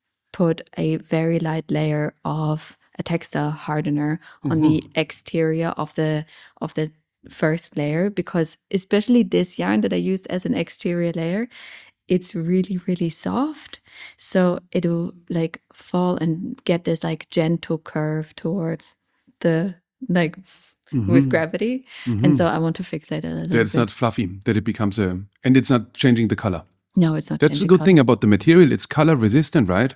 put a very light layer of a textile hardener on the exterior of the of the first layer, because especially this yarn that I used as an exterior layer, it's really really soft, so it'll like fall and get this like gentle curve towards the like with gravity. And so I want to fix it a little That it's bit. not fluffy, that it becomes a and it's not changing the color. No, it's not That's the changing good color. thing about the material. It's color resistant, right?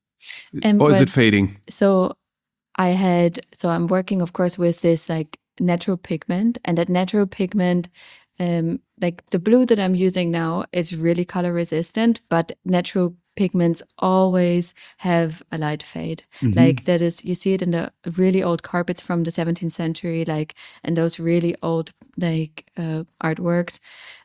Um, Or is but- it fading? So I had, so I'm working, of course, with this like natural pigment, and that natural pigment, um, like the blue that I'm using now, it's really color resistant, but natural pigments always have a light fade. Like that is, you see it in the really old carpets from the seventeenth century, like, and those really old like uh, artworks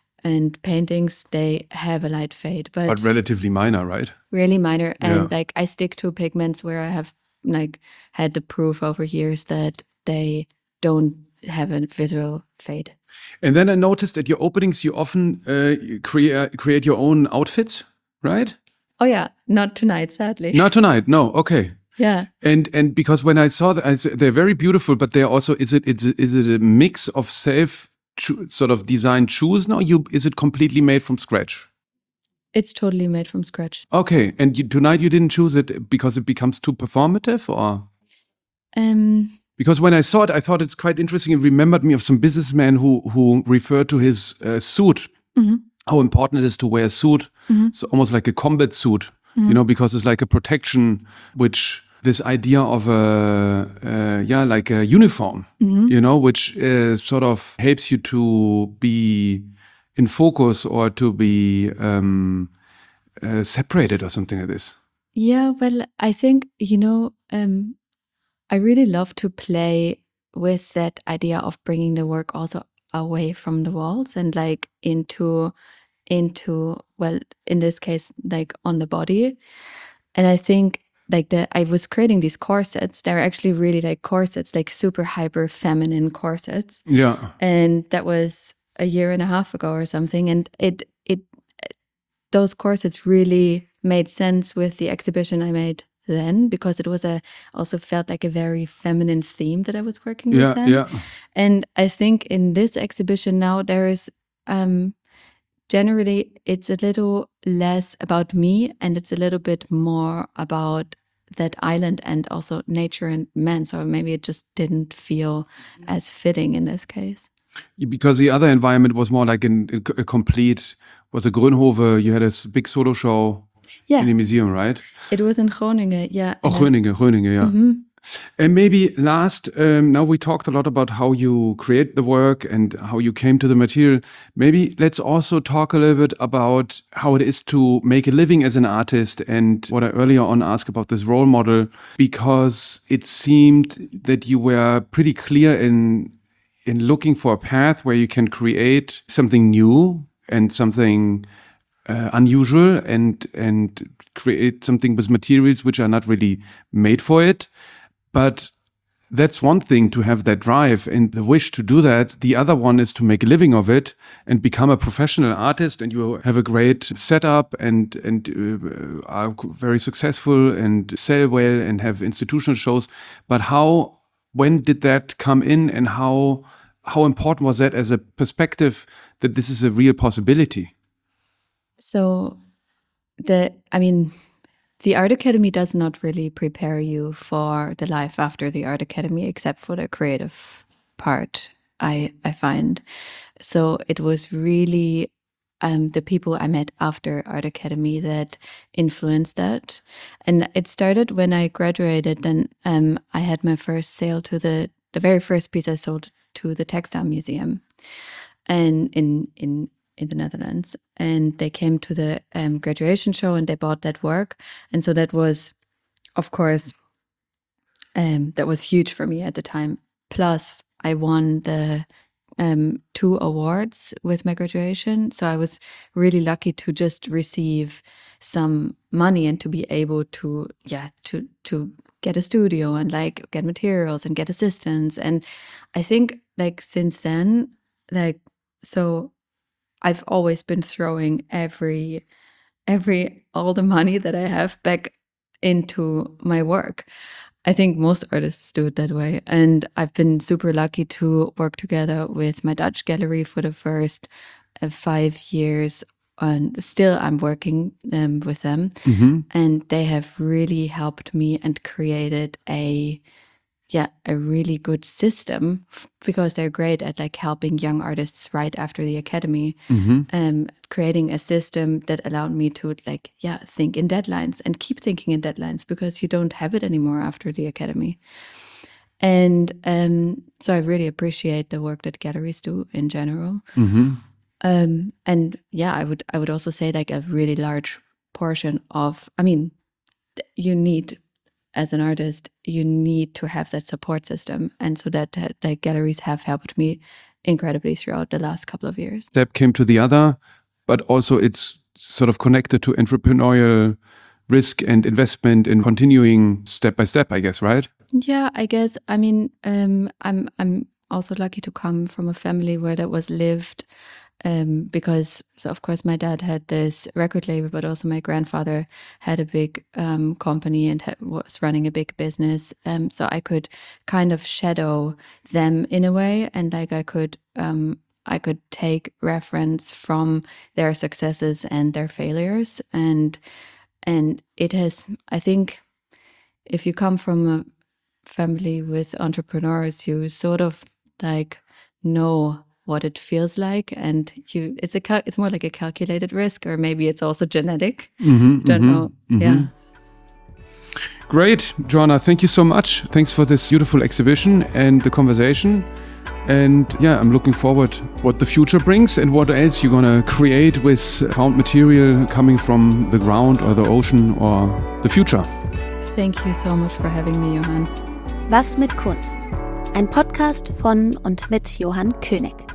and paintings, they have a light fade, but, But relatively minor, right? really minor. And Yeah. like I stick to pigments where I have like had the proof over years that they don't have a visual fade. And then I noticed at your openings, you often uh, create create your own outfits, right? Oh yeah, not tonight, sadly. Not tonight. No. Okay. Yeah. And and because when I saw that, I said, they're very beautiful, but they're also is it is it, is it a mix of self cho- sort of designed shoes now? You is it completely made from scratch? It's totally made from scratch. Okay. And you, tonight you didn't choose it because it becomes too performative, or? Um. Because when I saw it, I thought it's quite interesting. It remembered me of some businessman who who referred to his uh, suit, Mm-hmm. how important it is to wear a suit. Mm-hmm. So almost like a combat suit, you know, because it's like a protection, which this idea of a, uh, yeah, like a uniform, Mm-hmm. you know, which uh, sort of helps you to be in focus or to be um, uh, separated or something like this. Yeah, well, I think, you know, um, I really love to play with that idea of bringing the work also away from the walls and like into, into, well, in this case, like on the body. And I think like the, I was creating these corsets. They're actually really like corsets, like super hyper feminine corsets. Yeah. And that was a year and a half ago or something. And it, it, those corsets really made sense with the exhibition I made then, because it was a also felt like a very feminine theme that I was working Yeah. with then. Yeah. And I think in this exhibition now there is um generally it's a little less about me and it's a little bit more about that island and also nature and men. So maybe it just didn't feel as fitting in this case. Because the other environment was more like an, a complete, was a Grönhove, you had a s- big solo show Yeah, in the museum, right? it was in Groningen. Yeah. Oh, and I- Groningen, Groningen, yeah. Mhm. And maybe last, um, now we talked a lot about how you create the work and how you came to the material. Maybe let's also talk a little bit about how it is to make a living as an artist and what I earlier on asked about this role model, because it seemed that you were pretty clear in in looking for a path where you can create something new and something uh, unusual and and create something with materials which are not really made for it. But that's one thing, to have that drive and the wish to do that. The other one is to make a living of it and become a professional artist, and you have a great setup and and uh, are very successful and sell well and have institutional shows. But how, when did that come in, and how how important was that as a perspective that this is a real possibility? So the I mean the Art Academy does not really prepare you for the life after the Art Academy, except for the creative part, I I find. So it was really um, the people I met after Art Academy that influenced that. And it started when I graduated. Then um, I had my first sale to the, the very first piece I sold to the Textile Museum and in, in in the Netherlands, and they came to the um, graduation show and they bought that work. And so that was, of course, um, that was huge for me at the time. Plus, I won the um, two awards with my graduation. So I was really lucky to just receive some money and to be able to, yeah, to to get a studio and like get materials and get assistants. And I think like since then, like, so I've always been throwing every, every, all the money that I have back into my work. I think most artists do it that way. And I've been super lucky to work together with my Dutch gallery for the first uh, five years. And still I'm working um, with them. Mm-hmm. And they have really helped me and created a, yeah, a really good system f- because they're great at like helping young artists right after the academy. Mm-hmm. Um, creating a system that allowed me to like, yeah, think in deadlines and keep thinking in deadlines because you don't have it anymore after the academy. And um, so I really appreciate the work that galleries do in general. Mm-hmm. Um, and yeah, I would I would also say like a really large portion of, I mean, th- you need, as an artist, you need to have that support system. And so that uh, like galleries have helped me incredibly throughout the last couple of years. Step came to the other, but also it's sort of connected to entrepreneurial risk and investment in continuing step by step, I guess, right? Yeah, I guess. I mean, um, I'm I'm also lucky to come from a family where that was lived, um, because so of course my dad had this record label, but also my grandfather had a big um, company and ha- was running a big business. Um, so I could kind of shadow them in a way, and like I could um, I could take reference from their successes and their failures, and and it has, I think, if you come from a family with entrepreneurs, you sort of like know what it feels like, and you it's a cal- it's more like a calculated risk, or maybe it's also genetic. Mm-hmm, Don't mm-hmm, know. mm-hmm. Yeah. Great, Joanna. Thank you so much. Thanks for this beautiful exhibition and the conversation. And yeah, I'm looking forward what the future brings and what else you're gonna create with found material coming from the ground or the ocean or the future. Thank you so much for having me, Johann. Was mit Kunst? Ein Podcast von und mit Johann König.